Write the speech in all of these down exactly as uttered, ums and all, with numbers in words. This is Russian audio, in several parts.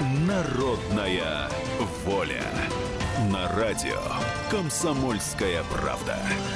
Народная воля. На радио «Комсомольская правда».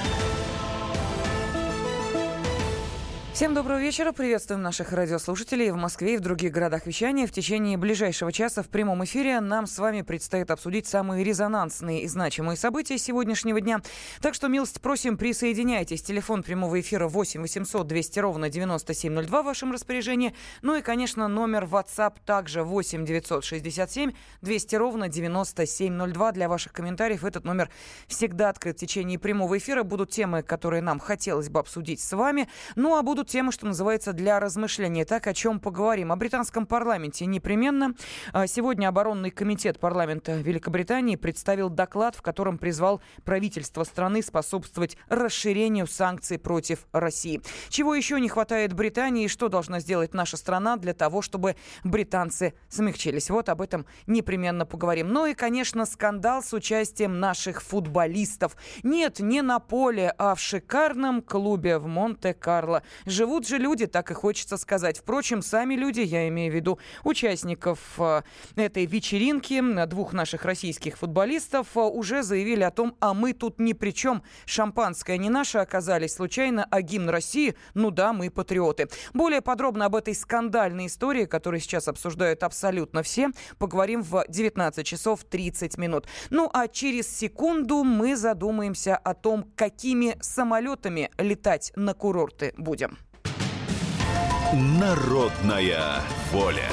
Всем доброго вечера. Приветствуем наших радиослушателей в Москве и в других городах вещания. В течение ближайшего часа в прямом эфире нам с вами предстоит обсудить самые резонансные и значимые события сегодняшнего дня. Так что, милость просим, присоединяйтесь. Телефон прямого эфира восемь восемьсот двести ровно девяносто семь ноль два в вашем распоряжении. Ну и, конечно, номер WhatsApp также восемь девятьсот шестьдесят семь двести ровно девяносто семь ноль два. Для ваших комментариев этот номер всегда открыт в течение прямого эфира. Будут темы, которые нам хотелось бы обсудить с вами. Ну а будут темы, что называется, для размышления. Так, о чем поговорим? О британском парламенте непременно. Сегодня оборонный комитет парламента Великобритании представил доклад, в котором призвал правительство страны способствовать расширению санкций против России. Чего еще не хватает Британии и что должна сделать наша страна для того, чтобы британцы смягчились? Вот об этом непременно поговорим. Ну и, конечно, скандал с участием наших футболистов. Нет, не на поле, а в шикарном клубе в Монте-Карло. Живут же люди, так и хочется сказать. Впрочем, сами люди, я имею в виду участников э, этой вечеринки, двух наших российских футболистов, э, уже заявили о том, а мы тут ни при чем. Шампанское не наше оказались случайно, а гимн России, ну да, мы патриоты. Более подробно об этой скандальной истории, которую сейчас обсуждают абсолютно все, поговорим в девятнадцать часов тридцать минут. Ну а через секунду мы задумаемся о том, какими самолетами летать на курорты будем. Народная воля.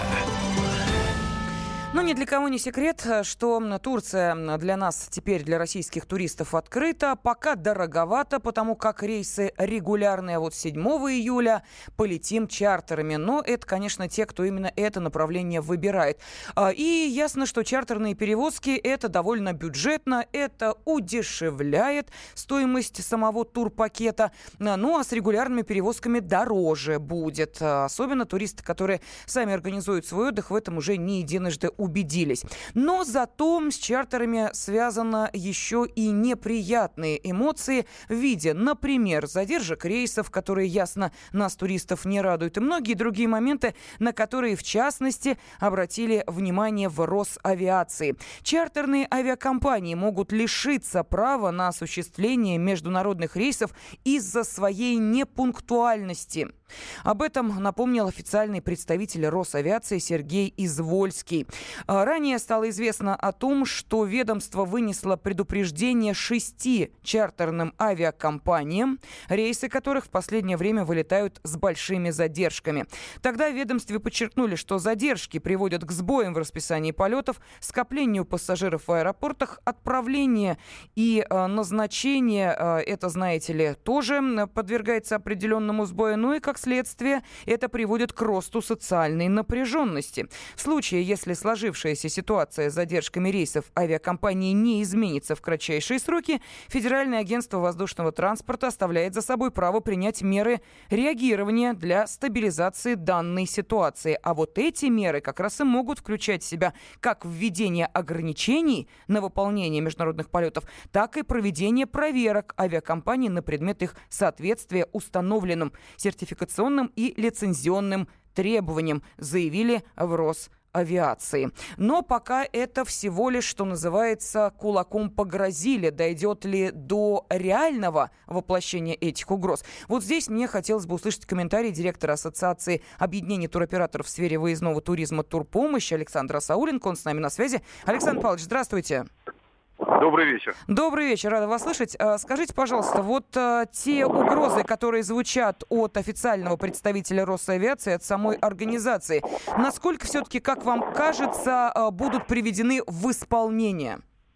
Ну, ни для кого не секрет, что Турция для нас теперь, для российских туристов, открыта. Пока дороговато, потому как рейсы регулярные. А вот седьмого июля полетим чартерами. Но это, конечно, те, кто именно это направление выбирает. И ясно, что чартерные перевозки – это довольно бюджетно, это удешевляет стоимость самого турпакета. Ну, а с регулярными перевозками дороже будет. Особенно туристы, которые сами организуют свой отдых, в этом уже не единожды убедились. Но зато с чартерами связано еще и неприятные эмоции в виде, например, задержек рейсов, которые, ясно, нас, туристов, не радуют, и многие другие моменты, на которые, в частности, обратили внимание в Росавиации. Чартерные авиакомпании могут лишиться права на осуществление международных рейсов из-за своей непунктуальности. Об этом напомнил официальный представитель Росавиации Сергей Извольский. Ранее стало известно о том, что ведомство вынесло предупреждение шести чартерным авиакомпаниям, рейсы которых в последнее время вылетают с большими задержками. Тогда в ведомстве подчеркнули, что задержки приводят к сбоям в расписании полетов, скоплению пассажиров в аэропортах, отправление и э, назначение, э, это, знаете ли, тоже подвергается определенному сбою. Ну и, как следствие, это приводит к росту социальной напряженности. В случае, если сложившаяся ситуация с задержками рейсов авиакомпании не изменится в кратчайшие сроки, Федеральное агентство воздушного транспорта оставляет за собой право принять меры реагирования для стабилизации данной ситуации. А вот эти меры как раз и могут включать в себя как введение ограничений на выполнение международных полетов, так и проведение проверок авиакомпаний на предмет их соответствия установленным сертификационным и лицензионным требованиям, заявили в Росавиации. Но пока это всего лишь, что называется, кулаком погрозили. Дойдет ли до реального воплощения этих угроз? Вот здесь мне хотелось бы услышать комментарий директора Ассоциации объединений туроператоров в сфере выездного туризма «Турпомощь» Александра Сауленко. Он с нами на связи. Александр Павлович, здравствуйте. Добрый вечер. Добрый вечер, рада вас слышать. Скажите, пожалуйста, вот а, те угрозы, которые звучат от официального представителя Росавиации, от самой организации, насколько все-таки, как вам кажется, будут приведены в исполнение?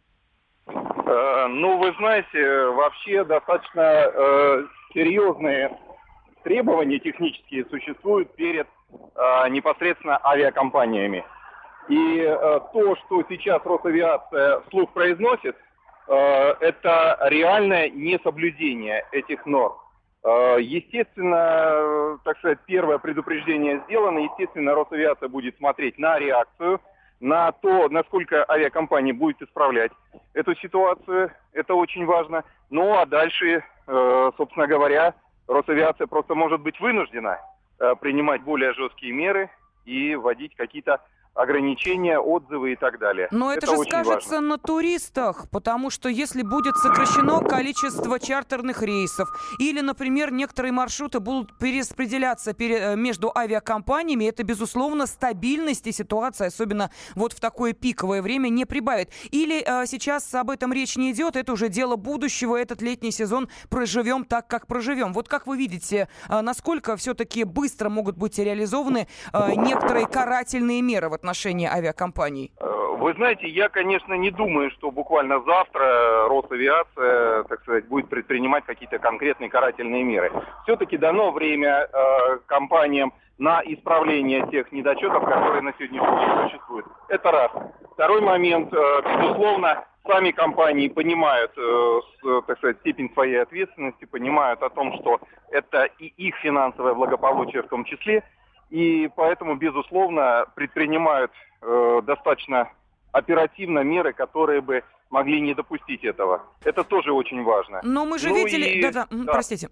Э, ну, вы знаете, вообще достаточно э, серьезные требования технические существуют перед э, непосредственно авиакомпаниями. И э, то, что сейчас Росавиация вслух произносит, э, это реальное несоблюдение этих норм. Э, естественно, э, так сказать, первое предупреждение сделано. Естественно, Росавиация будет смотреть на реакцию, на то, насколько авиакомпания будет исправлять эту ситуацию. Это очень важно. Ну, а дальше, э, собственно говоря, Росавиация просто может быть вынуждена э, принимать более жесткие меры и вводить какие-то ограничения, отзывы и так далее. Но это, это же скажется важно. На туристах, потому что если будет сокращено количество чартерных рейсов, или, например, некоторые маршруты будут перераспределяться между авиакомпаниями, это, безусловно, стабильность и ситуация, особенно вот в такое пиковое время, не прибавит. Или а, сейчас об этом речь не идет, это уже дело будущего, этот летний сезон проживем так, как проживем. Вот как вы видите, а, насколько все-таки быстро могут быть реализованы а, некоторые карательные меры в отношении авиакомпаний? Вы знаете, я, конечно, не думаю, что буквально завтра Росавиация, так сказать, будет предпринимать какие-то конкретные карательные меры. Все-таки дано время э, компаниям на исправление тех недочетов, которые на сегодняшний день существуют. Это раз. Второй момент, э, безусловно, сами компании понимают, э, с, так сказать, степень своей ответственности, понимают о том, что это и их финансовое благополучие в том числе, и поэтому, безусловно, предпринимают э, достаточно оперативно меры, которые бы могли не допустить этого. Это тоже очень важно. Но мы же ну видели... И... Да-да, да. Простите.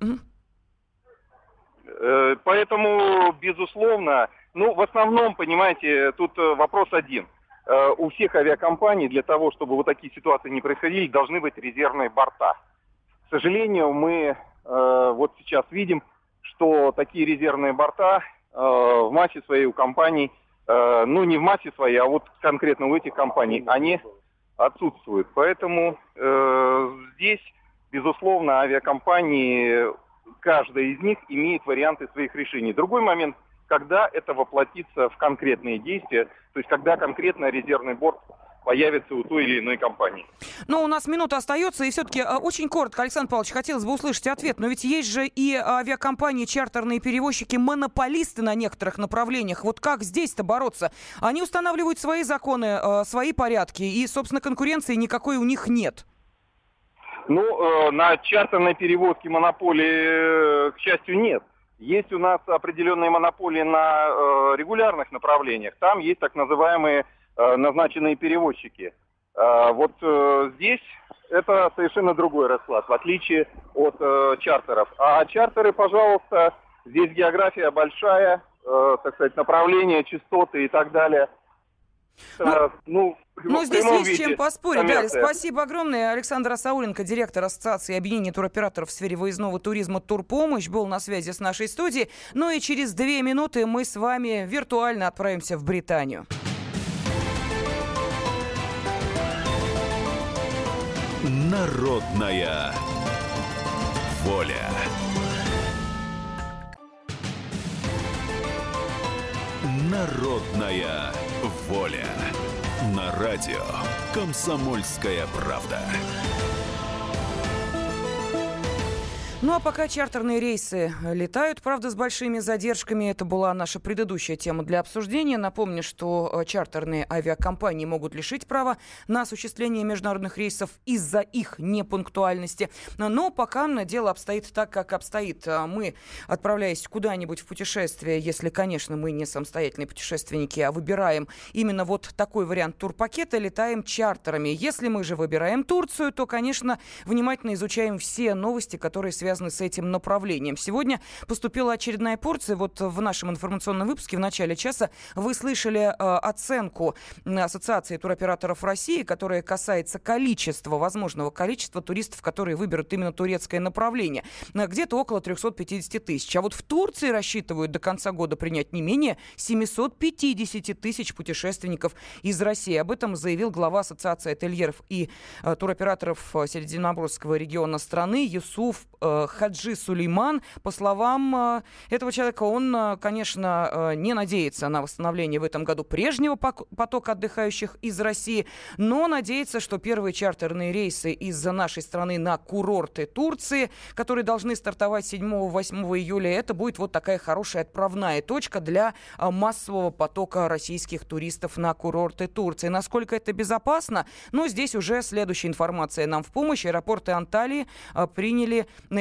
Э, поэтому, безусловно, ну, в основном, понимаете, тут вопрос один. Э, у всех авиакомпаний для того, чтобы вот такие ситуации не происходили, должны быть резервные борта. К сожалению, мы э, вот сейчас видим, что такие резервные борта э, в массе своей у компаний, э, ну не в массе своей, а вот конкретно у этих компаний, они отсутствуют. Поэтому э, здесь, безусловно, авиакомпании, каждая из них имеет варианты своих решений. Другой момент, когда это воплотится в конкретные действия, то есть когда конкретно резервный борт появится у той или иной компании. Но у нас минута остается, и все-таки э, очень коротко, Александр Павлович, хотелось бы услышать ответ. Но ведь есть же и авиакомпании, чартерные перевозчики, монополисты на некоторых направлениях. Вот как здесь-то бороться? Они устанавливают свои законы, э, свои порядки, и, собственно, конкуренции никакой у них нет. Ну, э, на чартерной перевозке монополии, э, к счастью, нет. Есть у нас определенные монополии на э, регулярных направлениях. Там есть так называемые назначенные перевозчики. Вот здесь это совершенно другой расклад, в отличие от чартеров. А чартеры, пожалуйста, здесь география большая, так сказать, направления, частоты и так далее. Ну, ну, ну здесь есть чем поспорить. Да, спасибо огромное. Александр Асауленко, директор Ассоциации объединения туроператоров в сфере выездного туризма «Турпомощь», был на связи с нашей студией. Ну и через две минуты мы с вами виртуально отправимся в Британию. Народная воля. Народная воля. На радио «Комсомольская правда». Ну а пока чартерные рейсы летают, правда, с большими задержками, это была наша предыдущая тема для обсуждения. Напомню, что чартерные авиакомпании могут лишить права на осуществление международных рейсов из-за их непунктуальности. Но пока дело обстоит так, как обстоит. Мы, отправляясь куда-нибудь в путешествие, если, конечно, мы не самостоятельные путешественники, а выбираем именно вот такой вариант турпакета, летаем чартерами. Если мы же выбираем Турцию, то, конечно, внимательно изучаем все новости, которые связаны с этим направлением. Сегодня поступила очередная порция. Вот в нашем информационном выпуске в начале часа вы слышали э, оценку Ассоциации туроператоров России, которая касается количества, возможного количества туристов, которые выберут именно турецкое направление. Где-то около триста пятьдесят тысяч. А вот в Турции рассчитывают до конца года принять не менее семьсот пятьдесят тысяч путешественников из России. Об этом заявил глава Ассоциации ательеров и э, туроператоров Средиземноморского региона страны Юсуф э, Хаджи Сулейман. По словам этого человека, он, конечно, не надеется на восстановление в этом году прежнего потока отдыхающих из России, но надеется, что первые чартерные рейсы из нашей страны на курорты Турции, которые должны стартовать седьмого-восьмого июля, это будет вот такая хорошая отправная точка для массового потока российских туристов на курорты Турции. Насколько это безопасно? Ну, здесь уже следующая информация нам в помощь. Аэропорты Анталии приняли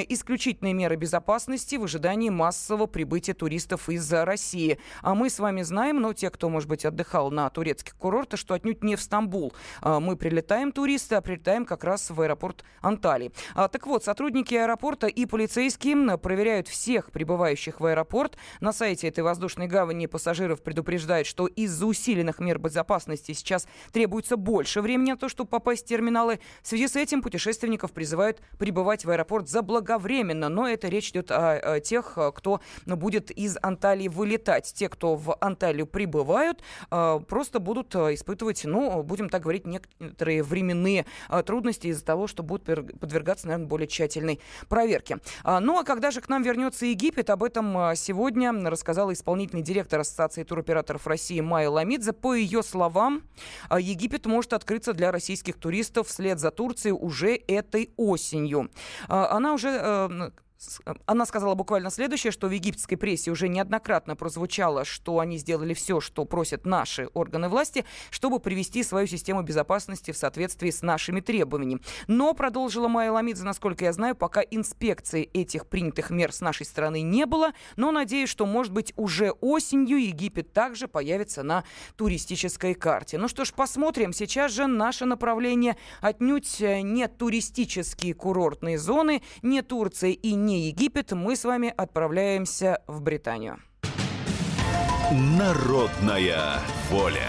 исключительные меры безопасности в ожидании массового прибытия туристов из России. А мы с вами знаем, но те, кто, может быть, отдыхал на турецких курортах, что отнюдь не в Стамбул. Мы прилетаем, туристы, а прилетаем как раз в аэропорт Анталии. Так вот, сотрудники аэропорта и полицейские проверяют всех прибывающих в аэропорт. На сайте этой воздушной гавани пассажиров предупреждают, что из-за усиленных мер безопасности сейчас требуется больше времени на то, чтобы попасть в терминалы. В связи с этим путешественников призывают прибывать в аэропорт заблаговременно. Но это речь идет о, о тех, кто будет из Анталии вылетать. Те, кто в Анталию прибывают, просто будут испытывать, ну, будем так говорить, некоторые временные трудности из-за того, что будут подвергаться, наверное, более тщательной проверке. Ну, а когда же к нам вернется Египет, об этом сегодня рассказала исполнительный директор Ассоциации туроператоров России Майя Ламидзе. По ее словам, Египет может открыться для российских туристов вслед за Турцией уже этой осенью. Она уже... Она сказала буквально следующее, что в египетской прессе уже неоднократно прозвучало, что они сделали все, что просят наши органы власти, чтобы привести свою систему безопасности в соответствии с нашими требованиями. Но, продолжила Майя Ламидзе, насколько я знаю, пока инспекции этих принятых мер с нашей стороны не было, но надеюсь, что, может быть, уже осенью Египет также появится на туристической карте. Ну что ж, посмотрим. Сейчас же наше направление отнюдь не туристические курортные зоны, не Турция и не Египет, мы с вами отправляемся в Британию. Народная воля.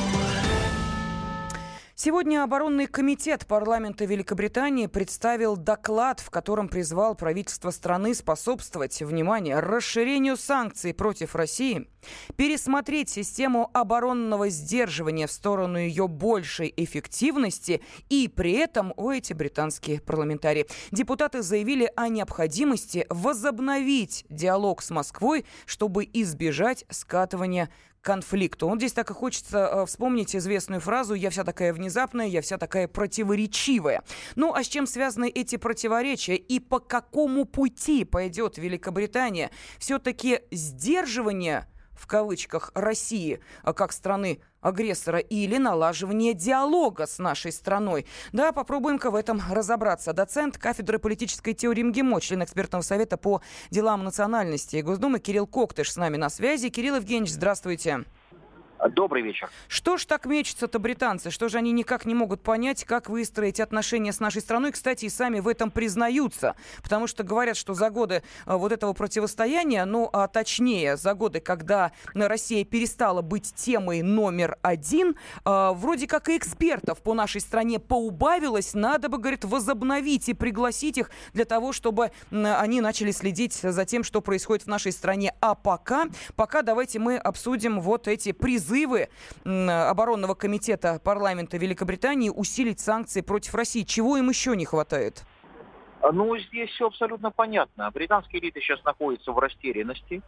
Сегодня оборонный комитет парламента Великобритании представил доклад, в котором призвал правительство страны способствовать, внимание, расширению санкций против России, пересмотреть систему оборонного сдерживания в сторону ее большей эффективности и при этом, о, эти британские парламентарии, депутаты заявили о необходимости возобновить диалог с Москвой, чтобы избежать скатывания конфликту. Вот здесь так и хочется э, вспомнить известную фразу «я вся такая внезапная, я вся такая противоречивая». Ну, а с чем связаны эти противоречия и по какому пути пойдет Великобритания? Все-таки сдерживание, в кавычках, России как страны агрессора или налаживание диалога с нашей страной. Да, попробуем-ка в этом разобраться. Доцент кафедры политической теории МГИМО, член экспертного совета по делам национальности Госдумы Кирилл Коктыш с нами на связи. Кирилл Евгеньевич, здравствуйте. Добрый вечер. Что ж так мечутся-то британцы? Что же они никак не могут понять, как выстроить отношения с нашей страной? Кстати, и сами в этом признаются. Потому что говорят, что за годы вот этого противостояния, ну, а точнее, за годы, когда Россия перестала быть темой номер один, вроде как и экспертов по нашей стране поубавилось. Надо бы, говорит, возобновить и пригласить их для того, чтобы они начали следить за тем, что происходит в нашей стране. А пока, пока давайте мы обсудим вот эти призывы Призывы оборонного комитета парламента Великобритании усилить санкции против России. Чего им еще не хватает? Ну, здесь все абсолютно понятно. Британские элиты сейчас находятся в растерянности.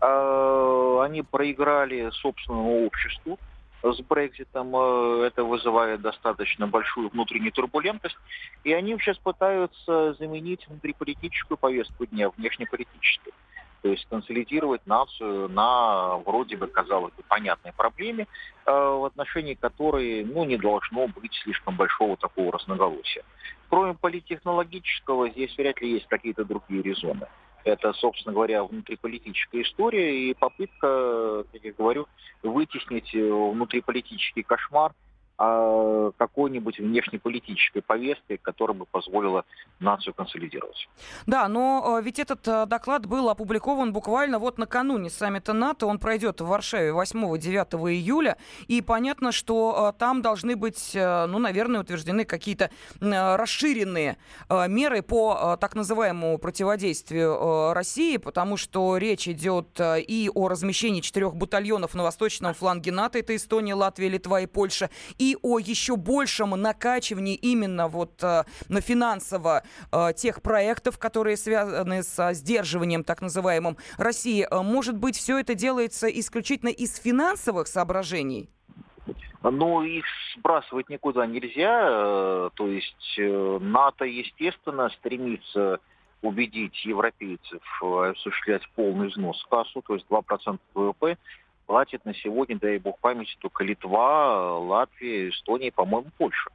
Они проиграли собственному обществу с Брекситом. Это вызывает достаточно большую внутреннюю турбулентность. И они сейчас пытаются заменить внутриполитическую повестку дня внешнеполитической. То есть консолидировать нацию на вроде бы, казалось бы, понятной проблеме, э, в отношении которой, ну, не должно быть слишком большого такого разноголосия. Кроме политтехнологического, здесь вряд ли есть какие-то другие резоны. Это, собственно говоря, внутриполитическая история и попытка, как я говорю, вытеснить внутриполитический кошмар какой-нибудь внешнеполитической повесткой, которая бы позволила нацию консолидировать. Да, но ведь этот доклад был опубликован буквально вот накануне саммита НАТО. Он пройдет в Варшаве восьмого-девятого июля. И понятно, что там должны быть, ну, наверное, утверждены какие-то расширенные меры по так называемому противодействию России, потому что речь идет и о размещении четырех батальонов на восточном фланге НАТО. Это Эстония, Латвия, Литва и Польша. И о еще большем накачивании именно вот э, финансово э, тех проектов, которые связаны со сдерживанием так называемым России. Может быть, все это делается исключительно из финансовых соображений? Ну, их сбрасывать никуда нельзя. То есть НАТО, естественно, стремится убедить европейцев осуществлять полный взнос в кассу, то есть два процента ВВП. платит на сегодня, дай бог памяти, только Литва, Латвия, Эстония, по-моему, Польша.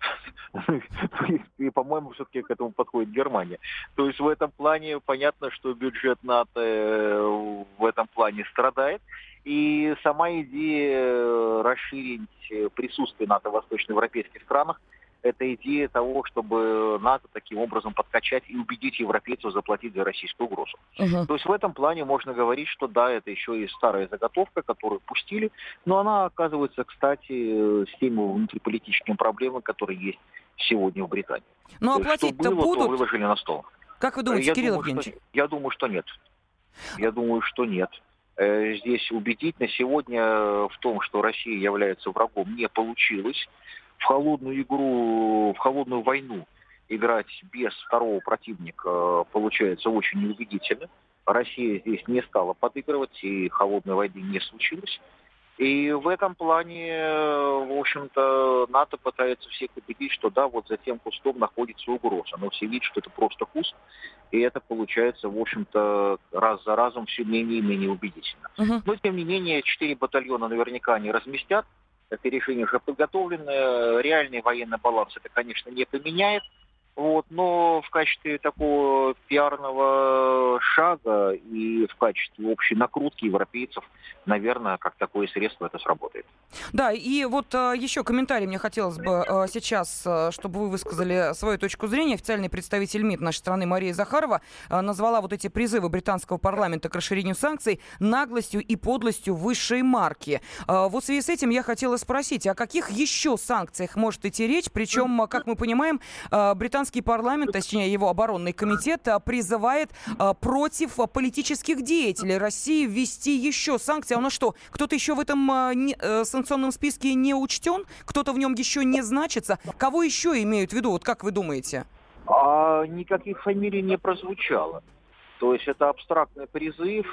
И, по-моему, все-таки к этому подходит Германия. То есть в этом плане понятно, что бюджет НАТО в этом плане страдает. И сама идея расширить присутствие НАТО в восточноевропейских странах, это идея того, чтобы НАТО таким образом подкачать и убедить европейцев заплатить за российскую угрозу. Uh-huh. То есть в этом плане можно говорить, что да, это еще и старая заготовка, которую пустили, но она оказывается, кстати, с теми внутриполитическими проблемами, которые есть сегодня в Британии. Но оплатить-то что было, будут? То выложили на стол. Как вы думаете, я Кирилл думаю, Евгеньевич? Что, я думаю, что нет. Я думаю, что нет. Здесь убедить на сегодня в том, что Россия является врагом, не получилось. В холодную игру, в холодную войну играть без второго противника получается очень неубедительно. Россия здесь не стала подыгрывать, и холодной войны не случилось. И в этом плане, в общем-то, НАТО пытается всех убедить, что да, вот за тем кустом находится угроза. Но все видят, что это просто куст, и это получается, в общем-то, раз за разом все менее и менее убедительно. Uh-huh. Но, тем не менее, четыре батальона наверняка не разместят. Это решение уже подготовлено. Реальный военный баланс это, конечно, не поменяет. Вот, но в качестве такого пиарного шага и в качестве общей накрутки европейцев, наверное, как такое средство это сработает. Да, и вот а, еще комментарий мне хотелось бы а, сейчас, а, чтобы вы высказали свою точку зрения. Официальный представитель МИД нашей страны Мария Захарова а, назвала вот эти призывы британского парламента к расширению санкций наглостью и подлостью высшей марки. А, вот в связи с этим я хотела спросить, о каких еще санкциях может идти речь? Причем, как мы понимаем, а, британский парламент, точнее его оборонный комитет, призывает а, против политических деятелей России ввести еще санкции. А у нас что, кто-то еще в этом а, не, а, санкционном списке не учтен? Кто-то в нем еще не значится? Кого еще имеют в виду? Вот как вы думаете? А никаких фамилий не прозвучало. То есть это абстрактный призыв.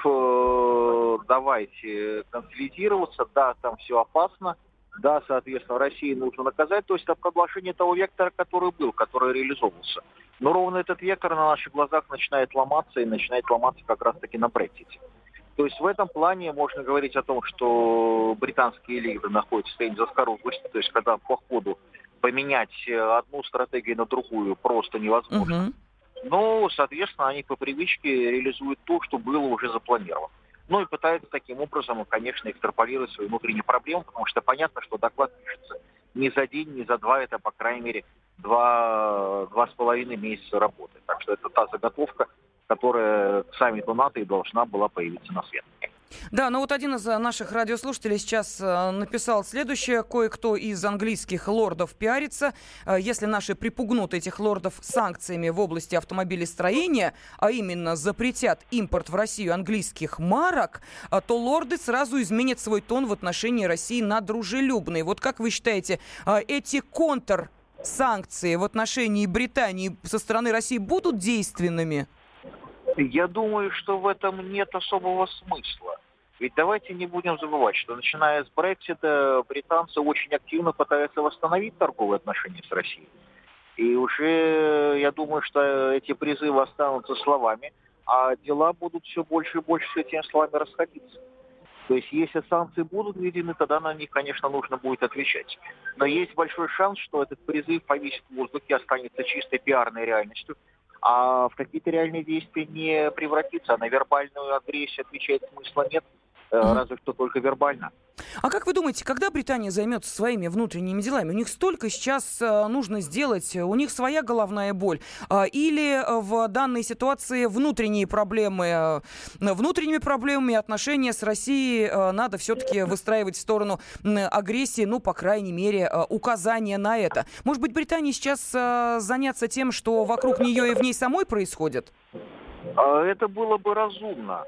Э, давайте консолидироваться. Да, там все опасно. Да, соответственно, России нужно наказать. То есть это продолжение того вектора, который был, который реализовывался. Но ровно этот вектор на наших глазах начинает ломаться и начинает ломаться как раз-таки на Брексите. То есть в этом плане можно говорить о том, что британские лидеры находятся в состоянии заскорузлости. То есть когда по ходу поменять одну стратегию на другую просто невозможно. Uh-huh. Но, соответственно, они по привычке реализуют то, что было уже запланировано. Ну и пытаются таким образом, конечно, экстраполировать свои внутренние проблемы, потому что понятно, что доклад пишется не за день, не за два, это, по крайней мере, два, два с половиной месяца работы. Так что это та заготовка, которая к саммиту НАТО и должна была появиться на свет. Да, но вот один из наших радиослушателей сейчас написал следующее. Кое-кто из английских лордов пиарится. Если наши припугнут этих лордов санкциями в области автомобилестроения, а именно запретят импорт в Россию английских марок, то лорды сразу изменят свой тон в отношении России на дружелюбный. Вот как вы считаете, эти контрсанкции в отношении Британии со стороны России будут действенными? Я думаю, что в этом нет особого смысла. Ведь давайте не будем забывать, что начиная с Брексита британцы очень активно пытаются восстановить торговые отношения с Россией. И уже я думаю, что эти призывы останутся словами, а дела будут все больше и больше с этими словами расходиться. То есть если санкции будут введены, тогда на них, конечно, нужно будет отвечать. Но есть большой шанс, что этот призыв повисит в воздухе, останется чистой пиарной реальностью, а в какие-то реальные действия не превратится. А на вербальную агрессию отвечать смысла нет, mm-hmm. разве что только вербально. А как вы думаете, когда Британия займется своими внутренними делами? У них столько сейчас э, нужно сделать, у них своя головная боль. Э, или в данной ситуации внутренние проблемы, э, внутренними проблемами отношения с Россией э, надо все-таки выстраивать в сторону э, агрессии, ну, по крайней мере, э, указания на это. Может быть, Британии сейчас э, заняться тем, что вокруг нее и в ней самой происходит? Это было бы разумно.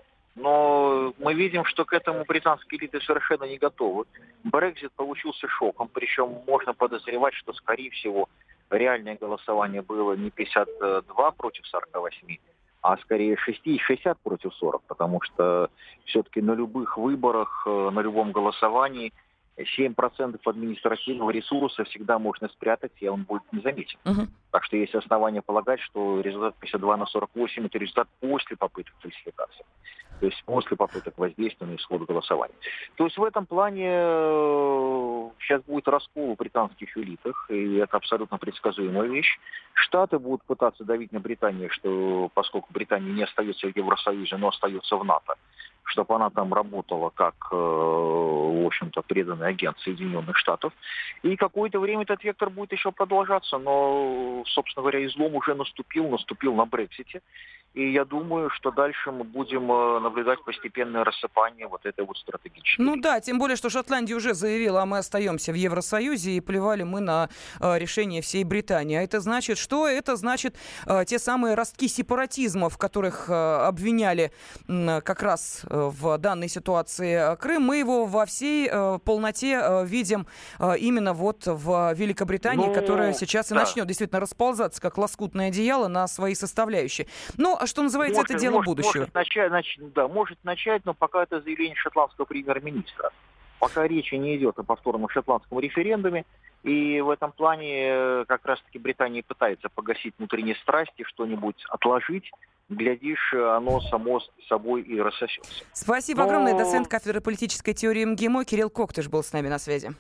Но мы видим, что к этому британские элиты совершенно не готовы. Брексит получился шоком, причем можно подозревать, что, скорее всего, реальное голосование было не пятьдесят два против сорок восемь, а скорее шестьдесят против сорока, потому что все-таки на любых выборах, на любом голосовании семь процентов административного ресурса всегда можно спрятать, и он будет незаметен. Uh-huh. Так что есть основания полагать, что результат пятьдесят два на сорок восемь – это результат после попыток фальсификации. То есть после попыток воздействия на исход голосования. То есть в этом плане сейчас будет раскол в британских элитах, и это абсолютно предсказуемая вещь. Штаты будут пытаться давить на Британию, что поскольку Британия не остается в Евросоюзе, но остается в НАТО, чтобы она там работала как, в общем-то, преданный агент Соединенных Штатов. И какое-то время этот вектор будет еще продолжаться, но, собственно говоря, излом уже наступил, наступил на Брексите. И я думаю, что дальше мы будем наблюдать постепенное рассыпание вот этой вот стратегической. Ну да, тем более, что Шотландия уже заявила, а мы остаемся в Евросоюзе, и плевали мы на э, решение всей Британии. А это значит что? Это значит э, те самые ростки сепаратизма, в которых э, обвиняли э, как раз э, в данной ситуации Крым. Мы его во всей э, полноте э, видим э, именно вот в Великобритании, ну, которая сейчас да. и начнет действительно расползаться, как лоскутное одеяло, на свои составляющие. Ну, а что называется, может, это дело может, будущего. Может начать, нач... да, может начать, но пока это заявление шотландского премьер-министра. Пока речи не идет о повторном шотландском референдуме. И в этом плане как раз-таки Британия пытается погасить внутренние страсти, что-нибудь отложить. Глядишь, оно само собой и рассосется. Спасибо но... огромное. Доцент кафедры политической теории МГИМО Кирилл Коктыш был с нами на связи.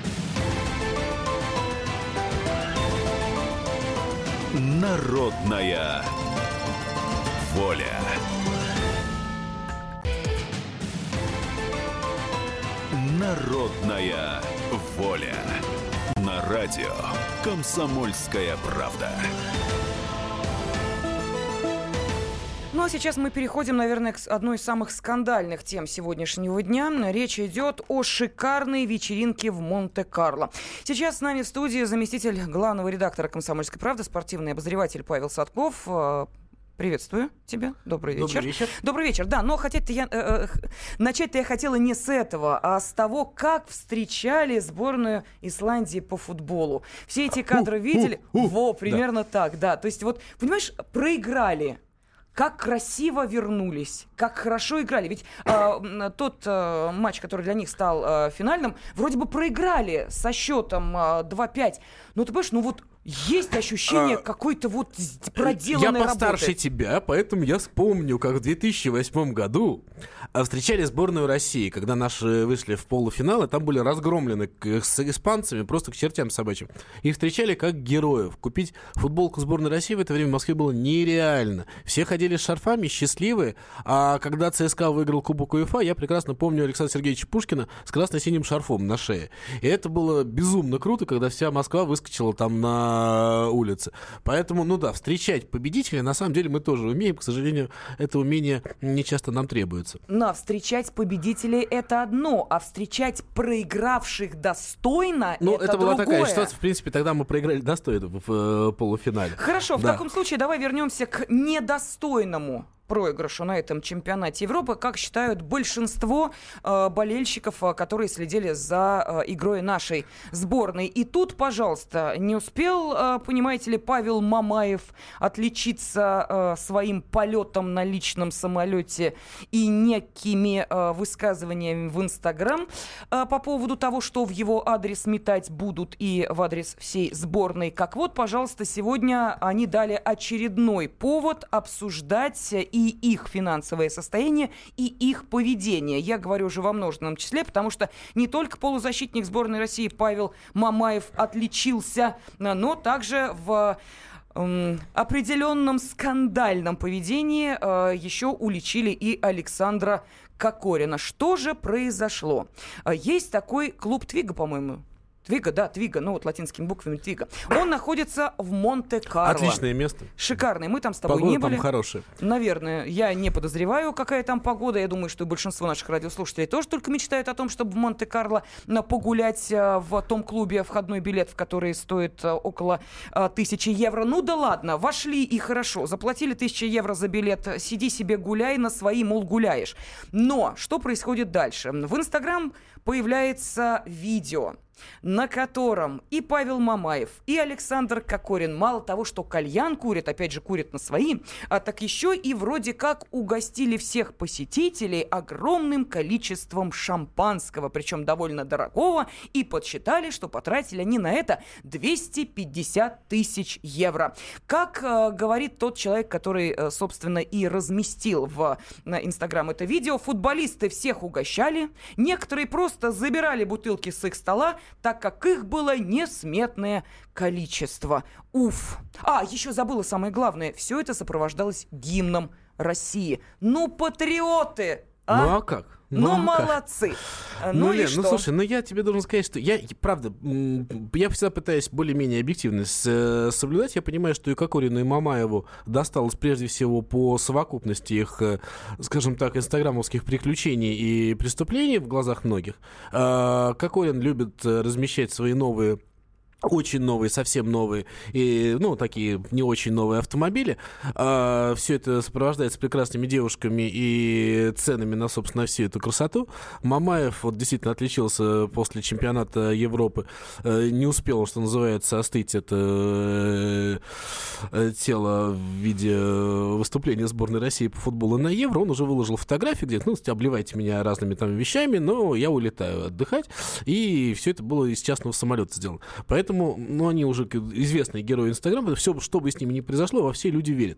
Народная воля. Народная воля. На радио «Комсомольская правда». Ну а сейчас мы переходим, наверное, к одной из самых скандальных тем сегодняшнего дня. Речь идет о шикарной вечеринке в Монте-Карло. Сейчас с нами в студии заместитель главного редактора «Комсомольской правды», спортивный обозреватель Павел Садков. Приветствую тебя. Добрый вечер. Добрый вечер. Добрый вечер. Да, но хотеть-то я, э, начать-то я хотела не с этого, а с того, как встречали сборную Исландии по футболу. Все эти кадры uh, видели? Uh, uh, Во, примерно да. так, да. То есть вот, понимаешь, проиграли. Как красиво вернулись, как хорошо играли. Ведь э, тот э, матч, который для них стал э, финальным, вроде бы проиграли со счетом э, два пять. Но ты понимаешь, ну вот есть ощущение а, какой-то вот проделанной я постарше работы. тебя, поэтому я вспомню, как в две тысячи восьмом году встречали сборную России, когда наши вышли в полуфинал, и там были разгромлены с испанцами просто к чертям собачьим. Их встречали как героев. Купить футболку сборной России в это время в Москве было нереально. Все ходили с шарфами, счастливые. А когда ЦСКА выиграл Кубок УЕФА, я прекрасно помню Александра Сергеевича Пушкина с красно-синим шарфом на шее. И это было безумно круто, когда вся Москва выскочила там на улице. Поэтому, ну да, встречать победителя на самом деле мы тоже умеем. К сожалению, это умение не часто нам требуется. Но встречать победителей — это одно, а встречать проигравших достойно — ну, это, это была другое. такая ситуация. В принципе, тогда мы проиграли достойно в, в, в полуфинале. Хорошо, да. В таком случае давай вернемся к недостойному проигрышу на этом чемпионате Европы, как считают большинство э, болельщиков, э, которые следили за э, игрой нашей сборной. И тут, пожалуйста, не успел, э, понимаете ли, Павел Мамаев отличиться э, своим полетом на личном самолете и некими э, высказываниями в Инстаграм э, по поводу того, что в его адрес метать будут и в адрес всей сборной. Как вот, пожалуйста, сегодня они дали очередной повод обсуждать и и их финансовое состояние, и их поведение. Я говорю уже во множественном числе, потому что не только полузащитник сборной России Павел Мамаев отличился, но также в э, определенном скандальном поведении э, еще уличили и Александра Кокорина. Что же произошло? Есть такой клуб «Твиго», по-моему. Твиго, да, Твиго, ну вот латинскими буквами Твиго. Он находится в Монте-Карло. Отличное место. Шикарное. Мы там с тобой погода не были. Там хорошая. Наверное, я не подозреваю, какая там погода. Я думаю, что большинство наших радиослушателей тоже только мечтают о том, чтобы в Монте-Карло погулять в том клубе, входной билет, в который стоит около тысячи евро. Ну да ладно, вошли и хорошо. Заплатили тысячу евро за билет. Сиди себе гуляй, на свои, мол, гуляешь. Но что происходит дальше? В Инстаграм появляется видео, на котором и Павел Мамаев, и Александр Кокорин мало того, что кальян курят, опять же, курят на свои, а так еще и вроде как угостили всех посетителей огромным количеством шампанского, причем довольно дорогого, и подсчитали, что потратили они на это двести пятьдесят тысяч евро. Как э, говорит тот человек, который, э, собственно, и разместил в на Инстаграм это видео, футболисты всех угощали, некоторые просто забирали бутылки с их стола, так как их было несметное количество. Уф! А, еще забыла самое главное. Все это сопровождалось гимном России. Ну, патриоты! А? Ну, а как? Ну, Ну, молодцы. Ну, Ну, и Лен, что? ну, слушай, ну, я тебе должен сказать, что я, правда, м, я всегда пытаюсь более-менее объективность э, соблюдать. Я понимаю, что и Кокорину, и Мамаеву досталось прежде всего по совокупности их, э, скажем так, инстаграмовских приключений и преступлений в глазах многих. Э, Кокорин любит э, размещать свои новые, очень новые, совсем новые, и, ну, такие не очень новые автомобили. А, все это сопровождается прекрасными девушками и ценами на, собственно, всю эту красоту. Мамаев вот действительно отличился после чемпионата Европы. А, не успел, что называется, остыть это э, тело в виде выступления сборной России по футболу на Евро. Он уже выложил фотографии, где, ну, обливайте меня разными там вещами, но я улетаю отдыхать. И все это было из частного самолета сделано. Поэтому Поэтому, ну, они уже известные герои Инстаграма, все, что бы с ними ни произошло, во все люди верят.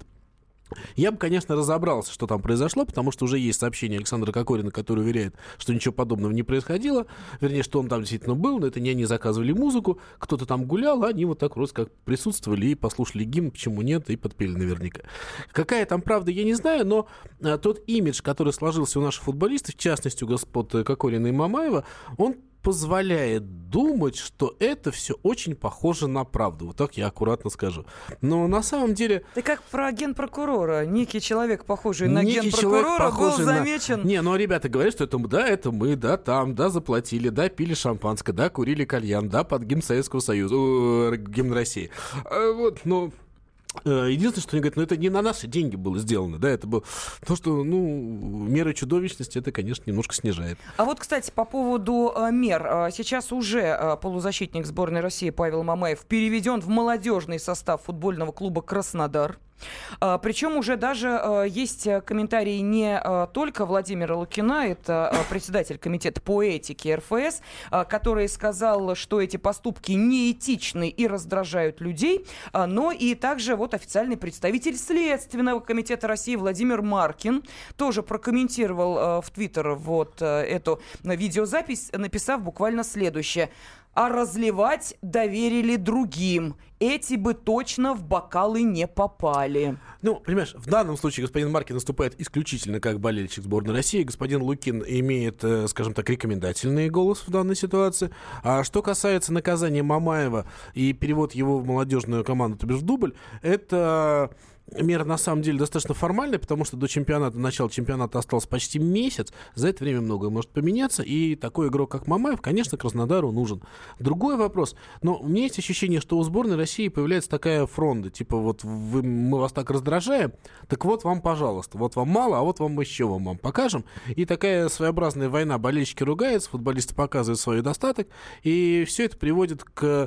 Я бы, конечно, разобрался, что там произошло, потому что уже есть сообщение Александра Кокорина, который уверяет, что ничего подобного не происходило. Вернее, что он там действительно был, но это не они заказывали музыку, кто-то там гулял, а они вот так вроде как присутствовали и послушали гимн, почему нет, и подпели наверняка. Какая там правда, я не знаю, но а, тот имидж, который сложился у наших футболистов, в частности, у господ Кокорина и Мамаева, он позволяет думать, что это все очень похоже на правду. Вот так я аккуратно скажу. Но на самом деле... Ты как про генпрокурора. Некий человек, похожий на некий генпрокурора, был на... замечен... Не, ну ребята говорят, что это да, это мы, да, там, да, заплатили, да, пили шампанское, да, курили кальян, да, под гимн Советского Союза, э, гимн России. А, вот, ну... Единственное, что они говорят, ну это не на наши деньги было сделано, да, это было то, что, ну, меры чудовищности это, конечно, немножко снижает. А вот, кстати, по поводу э, мер. Э, сейчас уже э, полузащитник сборной России Павел Мамаев переведен в молодежный состав футбольного клуба «Краснодар». А, причем уже даже а, есть комментарии не а, только Владимира Лукина, это а, председатель комитета по этике эр эф эс, а, который сказал, что эти поступки неэтичны и раздражают людей, а, но и также вот официальный представитель Следственного комитета России Владимир Маркин тоже прокомментировал а, в Твиттер вот а, эту видеозапись, написав буквально следующее. А разливать доверили другим. Эти бы точно в бокалы не попали. Ну, понимаешь, в данном случае господин Маркин выступает исключительно как болельщик сборной России. Господин Лукин имеет, скажем так, рекомендательный голос в данной ситуации. А что касается наказания Мамаева и перевод его в молодежную команду, то бишь в дубль, это... Мера, на самом деле, достаточно формальная, потому что до чемпионата, начала чемпионата остался почти месяц. За это время многое может поменяться, и такой игрок, как Мамаев, конечно, Краснодару нужен. Другой вопрос. Но у меня есть ощущение, что у сборной России появляется такая фронта, типа вот вы, мы вас так раздражаем, так вот вам, пожалуйста, вот вам мало, а вот вам еще вам, вам покажем. И такая своеобразная война, болельщики ругаются, футболисты показывают свой достаток, и все это приводит к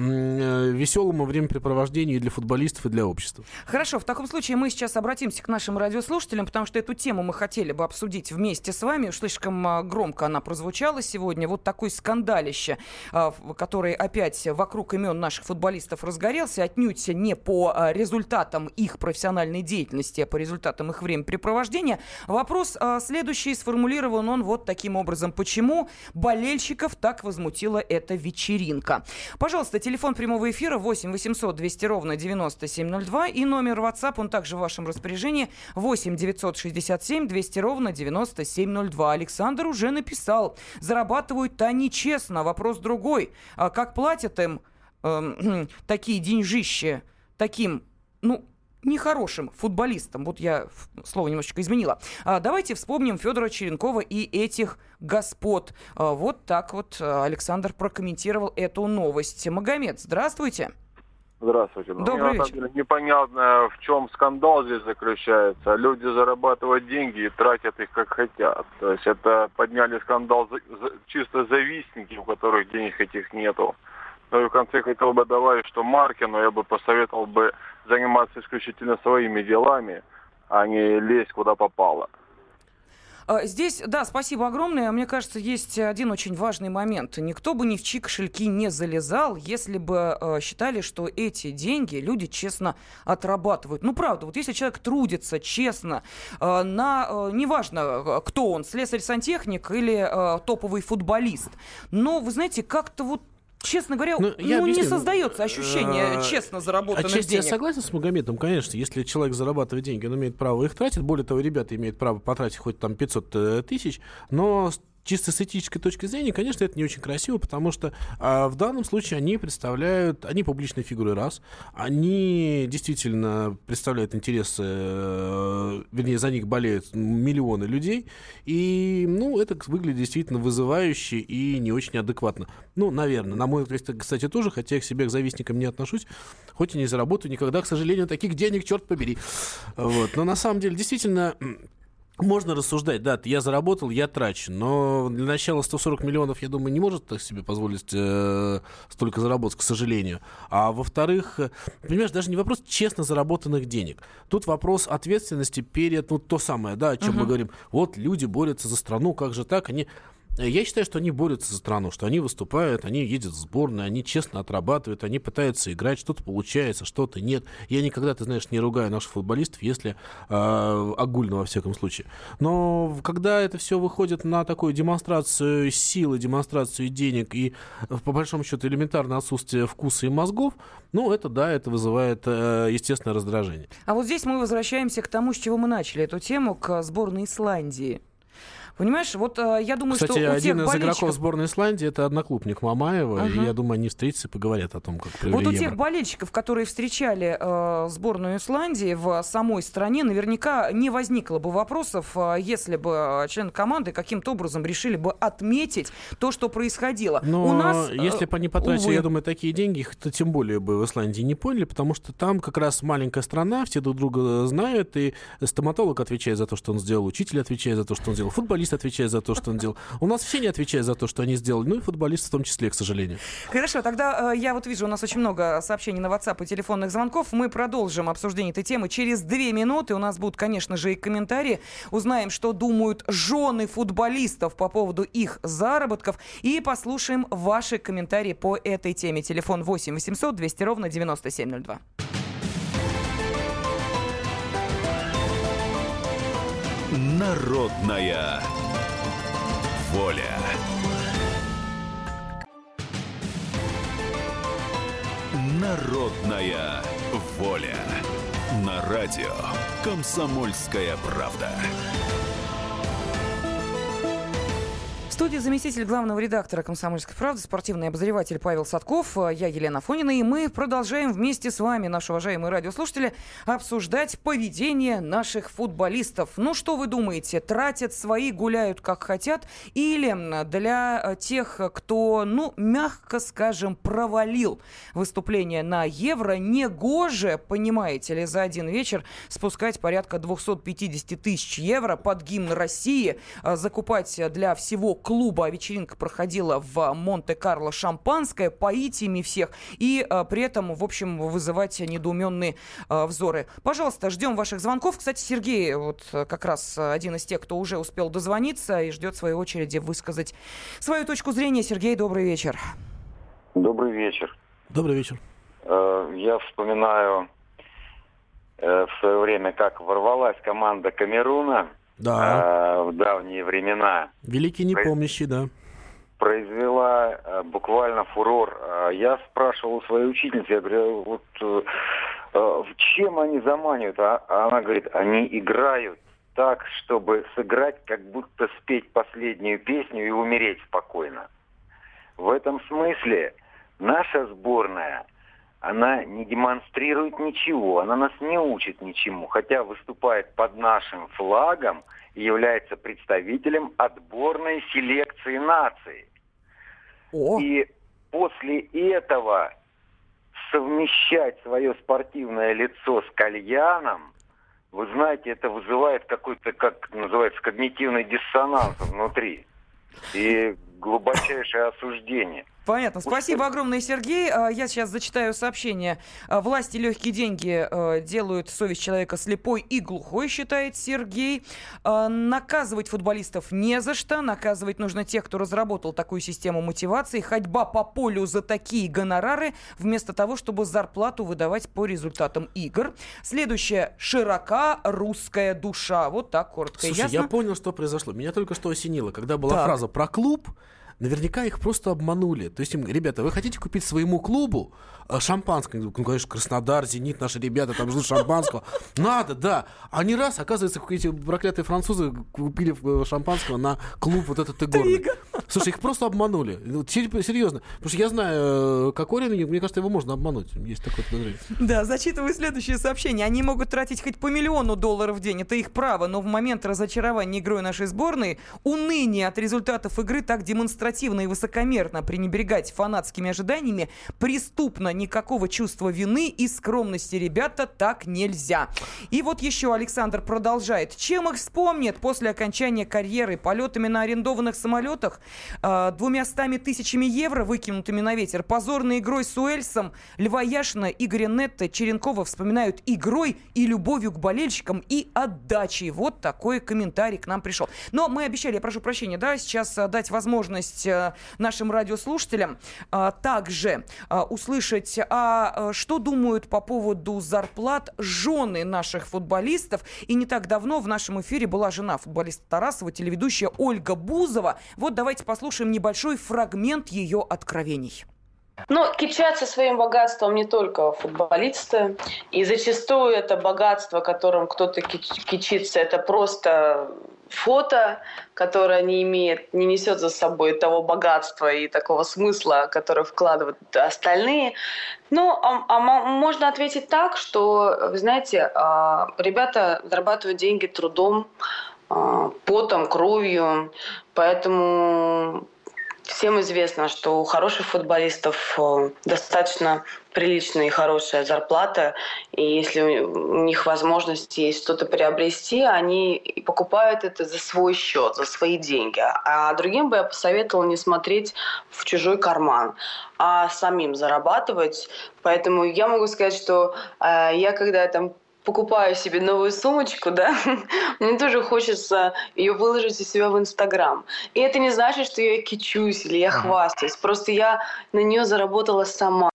м- веселому времяпрепровождению для футболистов и для общества. Хорошо, в таком случае мы сейчас обратимся к нашим радиослушателям, потому что эту тему мы хотели бы обсудить вместе с вами. Уж слишком громко она прозвучала сегодня. Вот такой скандалище, который опять вокруг имен наших футболистов разгорелся, отнюдь не по результатам их профессиональной деятельности, а по результатам их времяпрепровождения. Вопрос следующий, сформулирован он вот таким образом. Почему болельщиков так возмутила эта вечеринка? Пожалуйста, телефон прямого эфира восемь восемьсот двести ровно девяносто семь ноль два и номер WhatsApp, он также в вашем распоряжении, восемь девятьсот шестьдесят семь двести ровно девяносто семь ноль два. Александр уже написал, зарабатывают-то нечестно. Вопрос другой. А как платят им э, такие деньжища таким, ну, нехорошим футболистам? Вот я слово немножечко изменила. А, давайте вспомним Федора Черенкова и этих господ. А, вот так вот Александр прокомментировал эту новость. Магомед, здравствуйте. Здравствуйте. Ну, Добрый мне на вечер. самом деле непонятно, в чем скандал здесь заключается. Люди зарабатывают деньги и тратят их как хотят. То есть это подняли скандал за, за, чисто завистники, у которых денег этих нету. Ну и в конце хотел бы добавить, что Маркину я бы посоветовал бы заниматься исключительно своими делами, а не лезть куда попало. Здесь, да, спасибо огромное. Мне кажется, есть один очень важный момент. Никто бы ни в чьи кошельки не залезал, если бы э, считали, что эти деньги люди честно отрабатывают. Ну, правда, вот если человек трудится честно э, на, э, неважно, кто он, слесарь-сантехник или э, топовый футболист, но, вы знаете, как-то вот честно говоря, ну, ну, не создается ощущение честно заработанных Отчасти денег. я согласен с Магомедом, конечно. Если человек зарабатывает деньги, он имеет право их тратить. Более того, ребята имеют право потратить хоть там пятьсот тысяч, но чисто с этической точки зрения, конечно, это не очень красиво, потому что а, в данном случае они представляют, они публичные фигуры, раз, они действительно представляют интересы, э, вернее, за них болеют миллионы людей, и, ну, это выглядит действительно вызывающе и не очень адекватно. Ну, наверное, на мой взгляд, кстати, тоже, хотя я к себе, к завистникам не отношусь, хоть и не заработаю никогда, к сожалению, таких денег, черт побери. Вот. Но на самом деле, действительно... Можно рассуждать, да, я заработал, я трачу, но для начала сто сорок миллионов, я думаю, не может так себе позволить э, столько заработать, к сожалению. А во-вторых, понимаешь, даже не вопрос честно заработанных денег. Тут вопрос ответственности перед, ну, то самое, да, о чем uh-huh. мы говорим. Вот люди борются за страну, как же так, они... Я считаю, что они борются за страну, что они выступают, они ездят в сборную, они честно отрабатывают, они пытаются играть, что-то получается, что-то нет. Я никогда, ты знаешь, не ругаю наших футболистов, если э, огульно во всяком случае. Но когда это все выходит на такую демонстрацию силы, демонстрацию денег и, по большому счету, элементарное отсутствие вкуса и мозгов, ну, это да, это вызывает, э, естественное раздражение. А вот здесь мы возвращаемся к тому, с чего мы начали эту тему, к сборной Исландии. Понимаешь, вот э, я думаю, Кстати, что у тех один из болельщиков... игроков сборной Исландии — это одноклубник Мамаева, uh-huh. и я думаю, они встретятся и поговорят о том, как провели Вот у Евро. тех болельщиков, которые встречали э, сборную Исландии в самой стране, наверняка не возникло бы вопросов, э, если бы члены команды каким-то образом решили бы отметить то, что происходило. Но у нас, если бы они потратили, увы. я думаю, такие деньги, их то тем более бы в Исландии не поняли, потому что там как раз маленькая страна, все друг друга знают, и стоматолог отвечает за то, что он сделал, учитель отвечает за то, что он сделал, футболист отвечает за то, что он делал. У нас все не отвечают за то, что они сделали, ну и футболисты в том числе, к сожалению. Хорошо, тогда э, я вот вижу, у нас очень много сообщений на WhatsApp и телефонных звонков. Мы продолжим обсуждение этой темы через две минуты. У нас будут, конечно же, и комментарии. Узнаем, что думают жены футболистов по поводу их заработков. И послушаем ваши комментарии по этой теме. Телефон восемь восемьсот двести ровно девяносто семь ноль два. Народная воля. Народная воля. На радио «Комсомольская правда». В студии заместитель главного редактора «Комсомольской правды», спортивный обозреватель Павел Садков, я Елена Афонина, и мы продолжаем вместе с вами, наши уважаемые радиослушатели, обсуждать поведение наших футболистов. Ну, что вы думаете, тратят свои, гуляют как хотят, или для тех, кто, ну, мягко скажем, провалил выступление на Евро, негоже, понимаете ли, за один вечер спускать порядка двести пятьдесят тысяч евро под гимн России, закупать для всего клуба, а вечеринка проходила в Монте-Карло, шампанское, поить ими всех и а, при этом, в общем, вызывать недоуменные а, взоры. Пожалуйста, ждем ваших звонков. Кстати, Сергей вот как раз один из тех, кто уже успел дозвониться и ждет в своей очереди высказать свою точку зрения. Сергей, добрый вечер. Добрый вечер. Добрый вечер. Я вспоминаю в свое время, как ворвалась команда Камеруна. Да. В давние времена. Великий непомнящий, да. Произвела буквально фурор. Я спрашивал у своей учительницы, я говорю, вот чем они заманивают? А она говорит, они играют так, чтобы сыграть, как будто спеть последнюю песню и умереть спокойно. В этом смысле наша сборная, она не демонстрирует ничего, она нас не учит ничему, хотя выступает под нашим флагом и является представителем отборной селекции нации. О. И после этого совмещать свое спортивное лицо с кальяном, вы знаете, это вызывает какой-то, как называется, когнитивный диссонанс внутри и глубочайшее осуждение. Понятно. Спасибо огромное, Сергей. Я сейчас зачитаю сообщение. Власти легкие деньги делают совесть человека слепой и глухой, считает Сергей. Наказывать футболистов не за что. Наказывать нужно тех, кто разработал такую систему мотивации. Ходьба по полю за такие гонорары, вместо того, чтобы зарплату выдавать по результатам игр. Следующее. Широка русская душа. Вот так, коротко и ясно. ясно. Я понял, что произошло. Меня только что осенило. Когда была так. фраза про клуб, наверняка их просто обманули. То есть им, ребята, вы хотите купить своему клубу шампанское? Ну, конечно, Краснодар, Зенит, наши ребята там ждут шампанского. Надо, да. А не раз, оказывается, эти проклятые французы купили шампанского на клуб вот этот игорный. Слушай, их просто обманули. Серьезно. Потому что я знаю Кокорина, мне кажется, его можно обмануть. Есть такое подозрение. Да, зачитываю следующее сообщение. Они могут тратить хоть по миллиону долларов в день. Это их право. Но в момент разочарования игрой нашей сборной, уныние от результатов игры так демонстративно и высокомерно пренебрегать фанатскими ожиданиями преступно. Никакого чувства вины и скромности, ребята, так нельзя. И вот еще Александр продолжает. Чем их вспомнят после окончания карьеры? Полетами на арендованных самолетах? Э, двумястами тысячами евро, выкинутыми на ветер? Позорной игрой с Уэльсом? Льва Яшина, Игоря Нетта, Черенкова вспоминают игрой и любовью к болельщикам и отдачей. Вот такой комментарий к нам пришел. Но мы обещали, я прошу прощения, да, сейчас э, дать возможность э, нашим радиослушателям э, также э, услышать, а что думают по поводу зарплат жены наших футболистов. И не так давно в нашем эфире была жена футболиста Тарасова, телеведущая Ольга Бузова. Вот давайте послушаем небольшой фрагмент ее откровений. Но кичатся своим богатством не только футболисты. И зачастую это богатство, которым кто-то кичится, это просто фото, которое не имеет, не несет за собой того богатства и такого смысла, который вкладывают остальные. Ну, а, а можно ответить так, что, вы знаете, ребята зарабатывают деньги трудом, потом, кровью, поэтому всем известно, что у хороших футболистов достаточно приличная и хорошая зарплата, и если у них возможность есть что-то приобрести, они покупают это за свой счет, за свои деньги. А другим бы я посоветовала не смотреть в чужой карман, а самим зарабатывать. Поэтому я могу сказать, что э, я когда там покупаю себе новую сумочку, да, мне тоже хочется ее выложить у себя в Инстаграм. И это не значит, что я кичусь или я хвастаюсь. Просто я на нее заработала сама.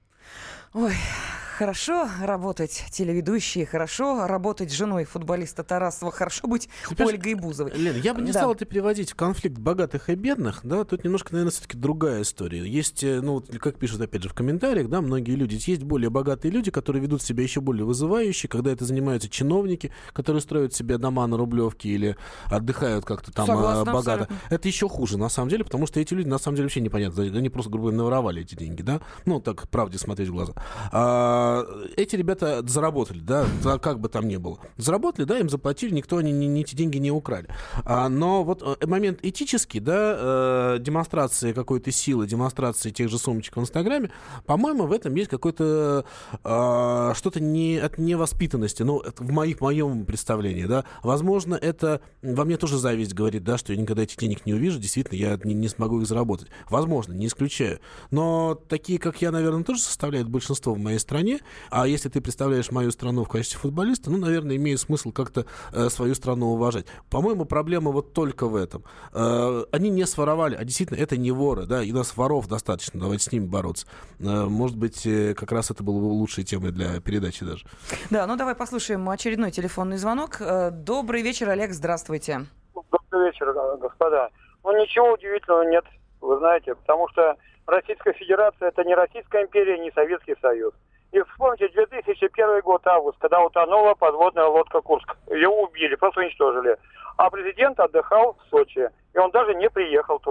Ой, хорошо работать телеведущей, хорошо работать женой футболиста Тарасова, хорошо быть Ольгой Бузовой. Лена, я бы не да. стал это переводить в конфликт богатых и бедных, да, тут немножко, наверное, все-таки другая история. Есть, ну, как пишут, опять же, в комментариях, да, многие люди, есть более богатые люди, которые ведут себя еще более вызывающе, когда это занимаются чиновники, которые строят себе дома на Рублевке или отдыхают как-то там Согласна, богато. Абсолютно. Это еще хуже, на самом деле, потому что эти люди, на самом деле, вообще непонятно, они просто, грубо говоря, наворовали эти деньги, да, ну, так, правде смотреть в глаза. А, эти ребята заработали, да, как бы там ни было. Заработали, да, им заплатили, никто они, ни, ни эти деньги не украли. А, но вот момент этический, да, э, демонстрации какой-то силы, демонстрации тех же сумочек в Инстаграме, по-моему, в этом есть какое-то э, что-то не, от невоспитанности, ну, это в, моих, в моем представлении, да. Возможно, это во мне тоже зависть говорит, да, что я никогда этих денег не увижу, действительно, я не, не смогу их заработать. Возможно, не исключаю. Но такие, как я, наверное, тоже составляют большинство в моей стране. А если ты представляешь мою страну в качестве футболиста, ну, наверное, имеет смысл как-то э, свою страну уважать. По-моему, проблема вот только в этом. Э, они не своровали, а действительно это не воры, да, и нас воров достаточно, давайте с ними бороться. Э, может быть, э, как раз это было бы лучшей темой для передачи даже. Да, ну давай послушаем очередной телефонный звонок. Добрый вечер, Олег, здравствуйте. Добрый вечер, господа. Ну, ничего удивительного нет, вы знаете, потому что Российская Федерация — это не Российская империя, не Советский Союз. И вспомните, две тысячи первый год, август, когда утонула подводная лодка «Курск». Ее убили, просто уничтожили. А президент отдыхал в Сочи, и он даже не приехал туда.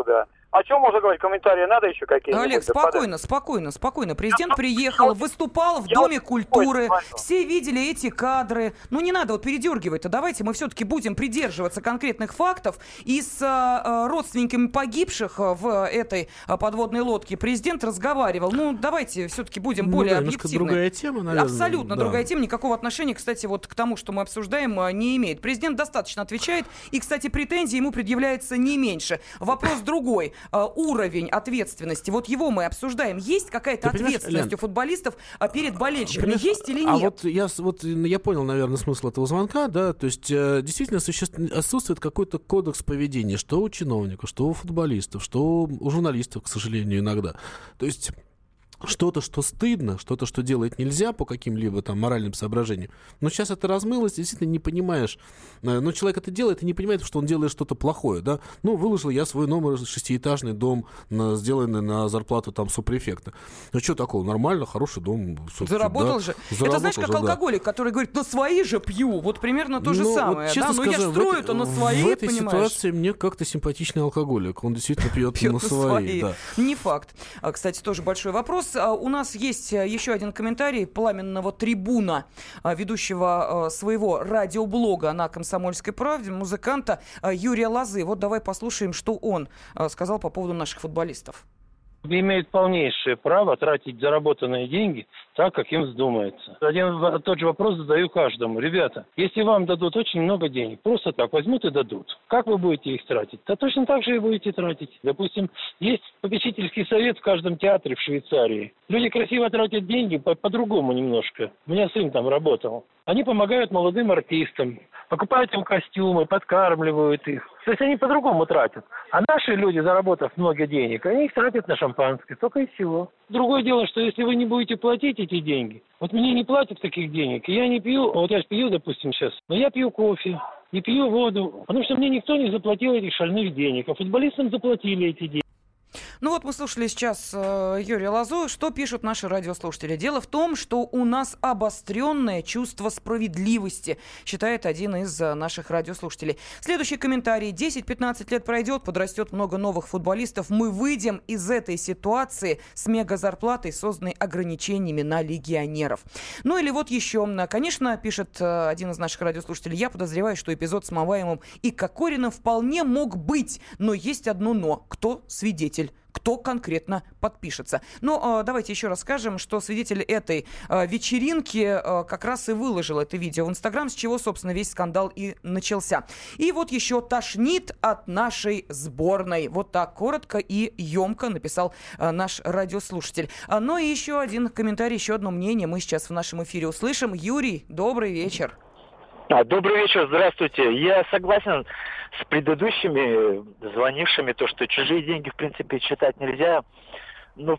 О чем можно говорить? Комментарии надо еще какие-нибудь? Олег, да, спокойно, спокойно, спокойно. Президент приехал, выступал в Доме культуры. Все видели эти кадры. Ну, не надо вот передергивать-то. Давайте мы все-таки будем придерживаться конкретных фактов. И с а, родственниками погибших в этой подводной лодке президент разговаривал. Ну, давайте все-таки будем ну, более да, объективны. Другая тема, наверное. Абсолютно да. другая тема. Никакого отношения, кстати, вот к тому, что мы обсуждаем, не имеет. Президент достаточно отвечает. И, кстати, претензий ему предъявляется не меньше. Вопрос другой. Уровень ответственности, вот его мы обсуждаем. Есть какая-то ответственность Лен, у футболистов перед болельщиками? Есть или нет? А вот я, вот я понял, наверное, смысл этого звонка, да, то есть действительно отсутствует какой-то кодекс поведения, что у чиновников, что у футболистов, что у журналистов, к сожалению, иногда. То есть что-то, что стыдно, что-то, что делать нельзя по каким-либо там моральным соображениям. Но сейчас это размылось, действительно не понимаешь. Но человек это делает и не понимает, что он делает что-то плохое, да. Ну, выложил я свой номер, шестиэтажный дом, на, сделанный на зарплату там субпрефекта. Ну, что такого? Нормально, хороший дом. Заработал да. же. Заработал это знаешь, как же, алкоголик, да. который говорит, ну, свои же пью. Вот примерно то же ну, самое. Вот, да? Ну, скажу, я же строю, то на свои, в этой понимаешь? ситуации мне как-то симпатичный алкоголик. Он действительно пьет, пьет на свои. свои. Да. Не факт. А, кстати, тоже большой вопрос. А, у нас есть еще один комментарий пламенного трибуна, ведущего своего радиоблога на «Комсомольской правде», музыканта Юрия Лозы. Вот давай послушаем, что он сказал по поводу наших футболистов. Имеют полнейшее право тратить заработанные деньги так, как им вздумается. Один тот же вопрос задаю каждому. Ребята, если вам дадут очень много денег, просто так возьмут и дадут, как вы будете их тратить? Да точно так же и будете тратить. Допустим, есть попечительский совет в каждом театре в Швейцарии. Люди красиво тратят деньги по- по-другому немножко. У меня сын там работал. Они помогают молодым артистам, покупают им костюмы, подкармливают их. То есть они по-другому тратят. А наши люди, заработав много денег, они их тратят на шампанское, только и всего. Другое дело, что если вы не будете платить эти деньги, вот мне не платят таких денег, и я не пью, вот я пью, допустим, сейчас, но я пью кофе, не пью воду, потому что мне никто не заплатил этих шальных денег, а футболистам заплатили эти деньги. Ну вот мы слушали сейчас э, Юрия Лозу. Что пишут наши радиослушатели? Дело в том, что у нас обостренное чувство справедливости, считает один из э, наших радиослушателей. Следующий комментарий. десять-пятнадцать лет пройдет, подрастет много новых футболистов. Мы выйдем из этой ситуации с мегазарплатой, созданной ограничениями на легионеров. Ну или вот еще. Конечно, пишет э, один из наших радиослушателей, я подозреваю, что эпизод с Маваевым и Кокориным вполне мог быть. Но есть одно но. Кто свидетель? Кто конкретно подпишется. Но э, давайте еще раз скажем, что свидетель этой э, вечеринки э, как раз и выложил это видео в Инстаграм, с чего, собственно, весь скандал и начался. И вот еще тошнит от нашей сборной. Вот так коротко и емко написал э, наш радиослушатель. А, ну и еще один комментарий, еще одно мнение мы сейчас в нашем эфире услышим. Юрий, добрый вечер. Добрый вечер, здравствуйте. Я согласен с предыдущими звонившими, то, что чужие деньги, в принципе, считать нельзя. Ну,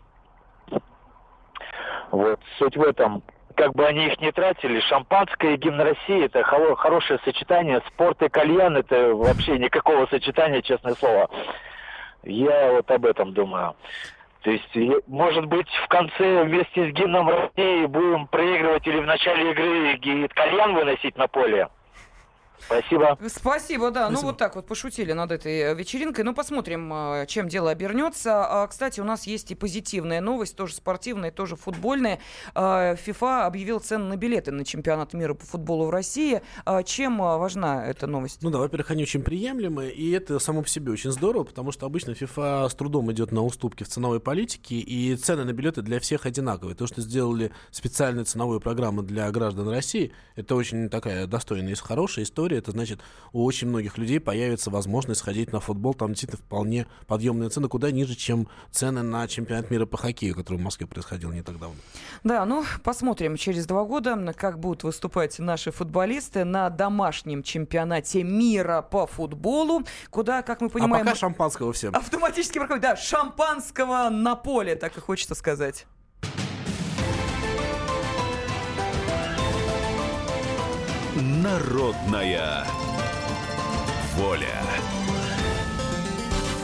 вот, суть в этом. Как бы они их не тратили, шампанское и гимн России – это хоро- хорошее сочетание. Спорт и кальян – это вообще никакого сочетания, честное слово. Я вот об этом думаю. То есть, может быть, в конце вместе с гимном России будем проигрывать или в начале игры кальян выносить на поле. Спасибо. Спасибо, да. Спасибо. Ну, вот так вот пошутили над этой вечеринкой. Ну, посмотрим, чем дело обернется. Кстати, у нас есть и позитивная новость, тоже спортивная, тоже футбольная. ФИФА объявил цены на билеты на чемпионат мира по футболу в России. Чем важна эта новость? Ну да, во-первых, они очень приемлемы, и это само по себе очень здорово, потому что обычно ФИФА с трудом идет на уступки в ценовой политике, и цены на билеты для всех одинаковые. То, что сделали специальную ценовую программу для граждан России, это очень такая достойная и хорошая история. Это значит, у очень многих людей появится возможность сходить на футбол. Там действительно вполне подъемные цены, куда ниже, чем цены на чемпионат мира по хоккею, который в Москве происходил не так давно. Да, ну, посмотрим через два года, как будут выступать наши футболисты на домашнем чемпионате мира по футболу, куда, как мы понимаем... А пока шампанского всем. Автоматически проходит, да, шампанского на поле, так и хочется сказать. Народная воля.